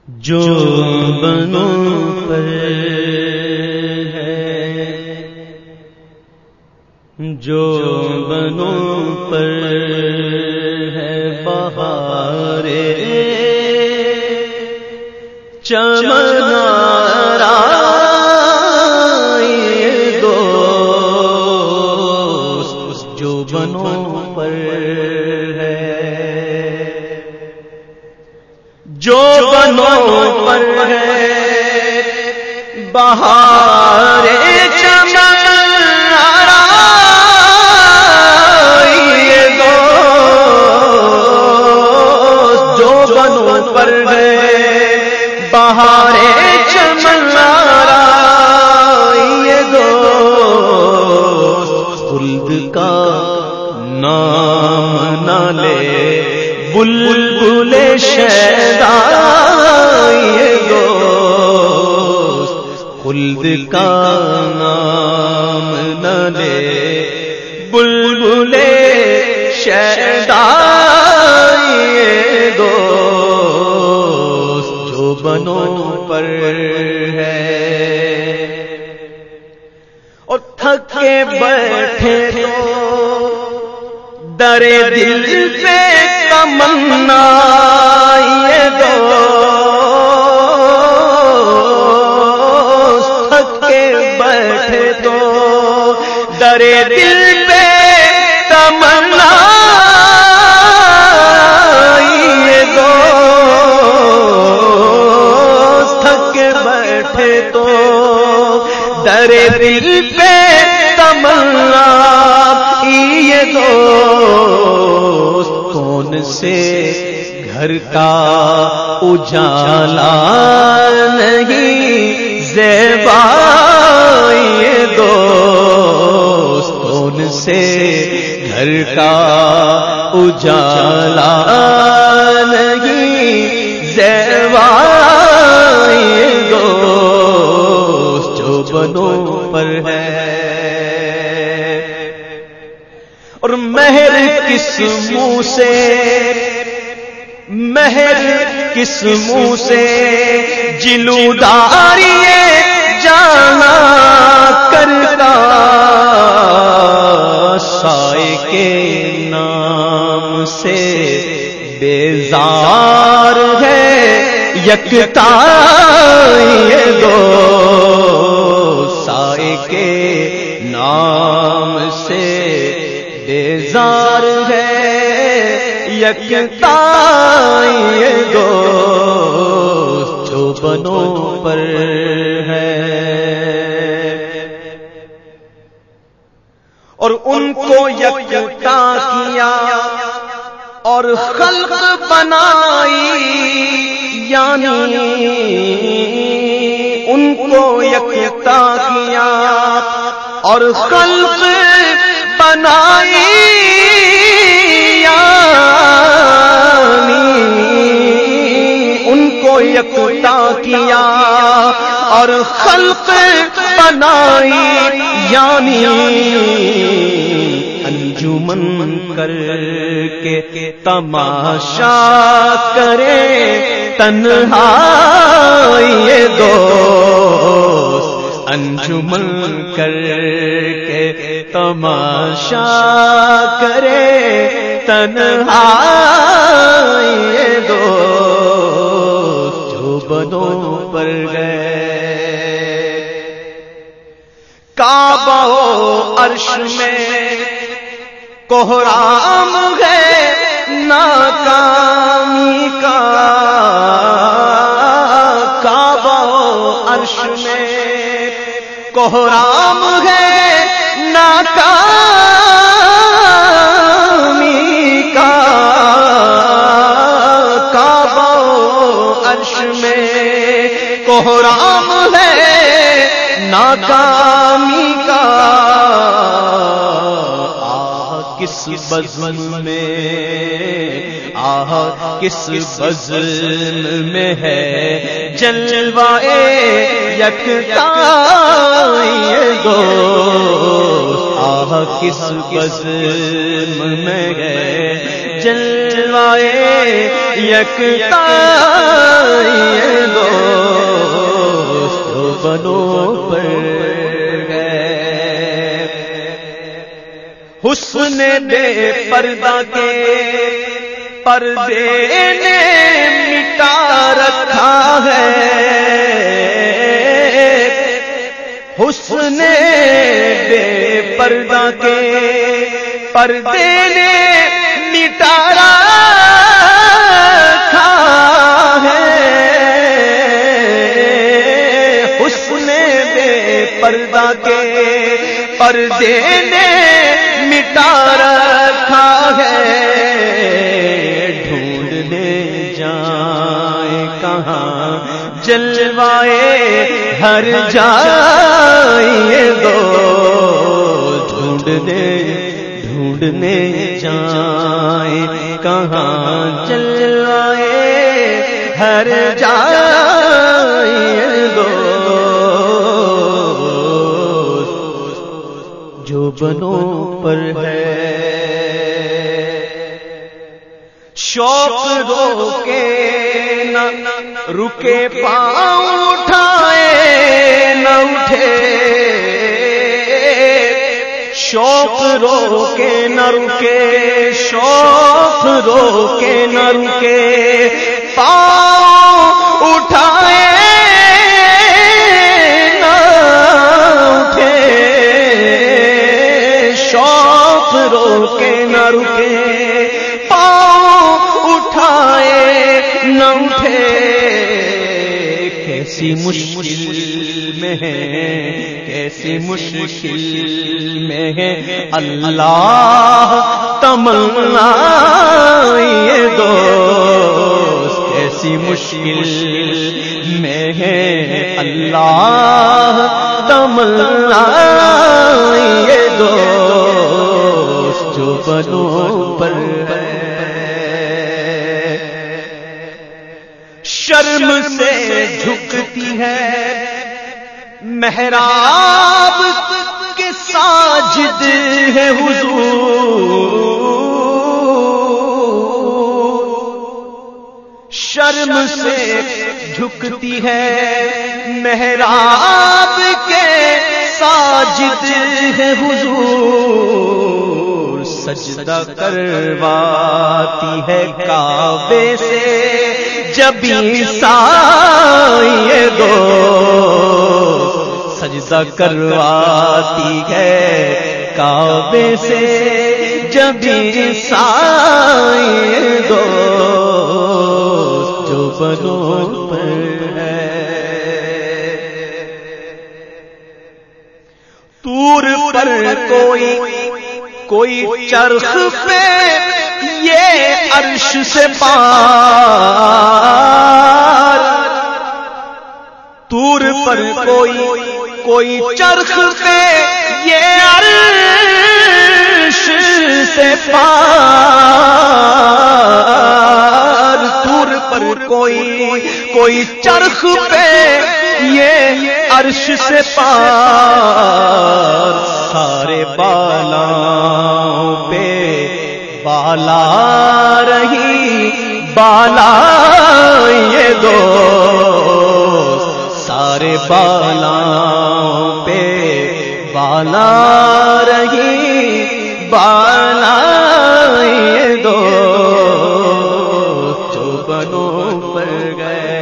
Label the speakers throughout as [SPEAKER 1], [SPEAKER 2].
[SPEAKER 1] جو بنوں پر ہے، جو بنوں پر ہے بہار چمن آرائے دوست، جو بنوں پر ہے، جو بنوں پر ہے بہار چمن آرائے دوست، جو بنوں پر ہے بہار چمن آرائے دوست، خلد کا نام نہ لے بلبل شیدا یہ دوست، خلد کا نام نہ لے بلبل شیدا یہ دوست، جو بنوں پر ہے اور تھک کے بیٹھے تو در دل پہ تمنا یہ دوست، تھک کے بیٹھے تو در دل پہ تمنا یہ دوست، تھک کے بیٹھے تو در دل پہ تمنا یہ دوست، کون سے گھر کا اجالا نہیں زیبا یہ دوست، کون سے گھر کا اجالا نہیں زیبا یہ دوست، جو بنوں پر ہے اور مہر کس منہ سے، مہر کس منہ سے جلوداری جانا کرتا، سائے کے نام سے بیزار ہے یکتا یہ دوست، سائے کے نام سے بیزار ہے یکتا یہ دوست، جو بنوں پر ہے اور ان کو یکتا کیا اور خلق بنائی، یعنی ان کو یکتا کیا اور خلق بنائی، ان کو یکتا کیا اور خلق بنائی، یعنی انجمن کر کے تماشا کرے تنہائی یہ دوست، انجمن کر کے تماشا کرے تنہائی یہ دوست، جو بنوں پر گئے کعبہ و عرش میں کوہرام ہے ناکامی کا، کعبہ و عرش میں کوہرام ہے ناکامی کا، کعبہ و عرش میں کوہرام ہے ناکامی کا، کس بزم میں کس بزم میں ہے جلوائے یکتا یہ دوست، کس بزم میں ہے جلوائے یکتا یہ دوست جو بنوں پر گئے، حسن بے پردہ کے پردے نے مٹا رکھا ہے، حسن بے پردہ کے پردے نے مٹا رکھا ہے، حسن بے پردہ کے پردے نے مٹا رکھا ہے، ڈھونڈنے جائیں کہاں جلوائے ہر جائے دوست، ڈھونڈنے جائیں کہاں جلوائے ہر جائے دوست جو بنوں پر ہے، شوق روکے نہ رکے پاؤں اٹھائے نہ اٹھے، شوق روکے نہ رکے، شوق روکے نہ رکے، پاؤں اٹھائے نہ اٹھے، شوق روکے نہ رکے، نہ اٹھے، کیسی مشکل میں ہے، کیسی مشکل میں ہے اللہ تمنا یہ دوست، کیسی مشکل میں ہے اللہ تمنا یہ دوست جو بنوں پر ہے، شرم سے جھکتی ہے محراب کے ساجد ہے حضور، شرم سے جھکتی ہے محراب کے ساجد ہے حضور، سجدہ کرواتی ہے کعبے سے جب عیسائی دوست، سجدہ کرواتی ہے کعبے سے جب عیسائی دوست جو بنوں پر ہے، طور پر کوئی چرخ پہ یہ عرش سے پار، طور پر کوئی چرخ پہ یہ عرش سے پار، طور پر کوئی چرخ پہ یہ عرش سے پار، سارے بالاؤں پہ بالا رہی بالا یہ دوست، سارے بالاؤں پہ بالا رہی بالا یہ دوست جو بنوں پر گئے،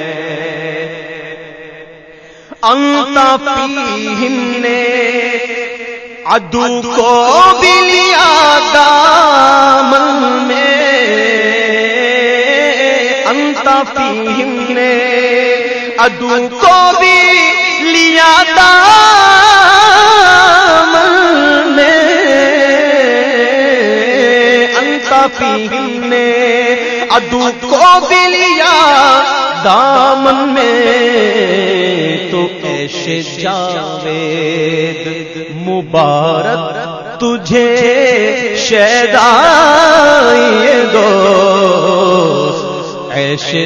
[SPEAKER 1] انتا فیہم نے عدو کو بھی لیا دامن میں، انتا فیہم نے عدو کو بھی لیا دامن میں، انتا فیہم نے عدو کو بھی لیا دامن میں، تو ایشے جاوید مبارک تجھے شیدائے دوست، ایشے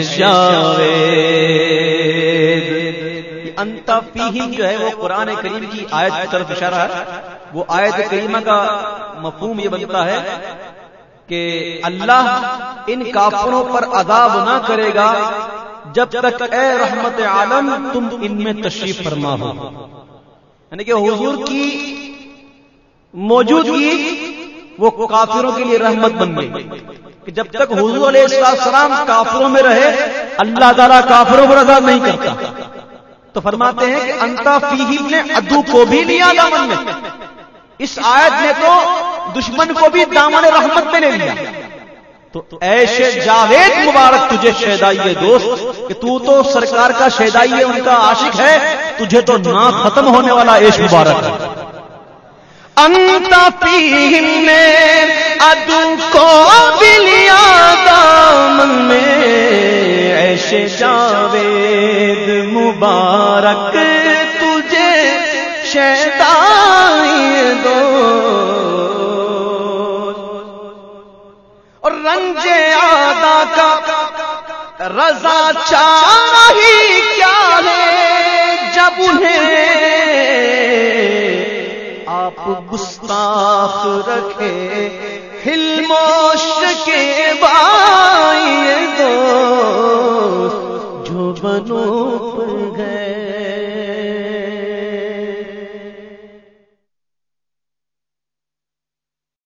[SPEAKER 1] جاوید، انتا فیہم جو ہے وہ قرآن کریم کی آیت کی طرف اشارہ ہے، وہ آیت کریمہ کا مفہوم یہ بنتا ہے کہ اللہ ان کافروں پر عذاب نہ کرے گا جب تک اے رحمت عالم تم ان میں تشریف فرما ہو. یعنی کہ حضور کی موجودگی وہ کافروں کے لیے رحمت بن گئی کہ جب تک حضور علیہ السلام کافروں میں رہے اللہ تعالیٰ کافروں پر عذاب نہیں کرتا. تو فرماتے ہیں کہ انتا فیہم نے عدو کو بھی لیا دامن میں. اس آیت نے تو دشمن کو بھی دامن رحمت میں لے لیا. تو ایشے جاوید مبارک تجھے شیدائی دوست کہ تو سرکار کا شیدائی ان کا عاشق ہے, تجھے تو نہ ختم ہونے والا عیش مبارک ہے.
[SPEAKER 2] انتا فیہم نے عدو کو بھی لیا دامن میں, ایشے جاوید مبارک تجھے شیدائی دوست. اور رنج آدا کا رضا چاہی کیا ہے جب انہیں آپ گستاخ رکھے حلم و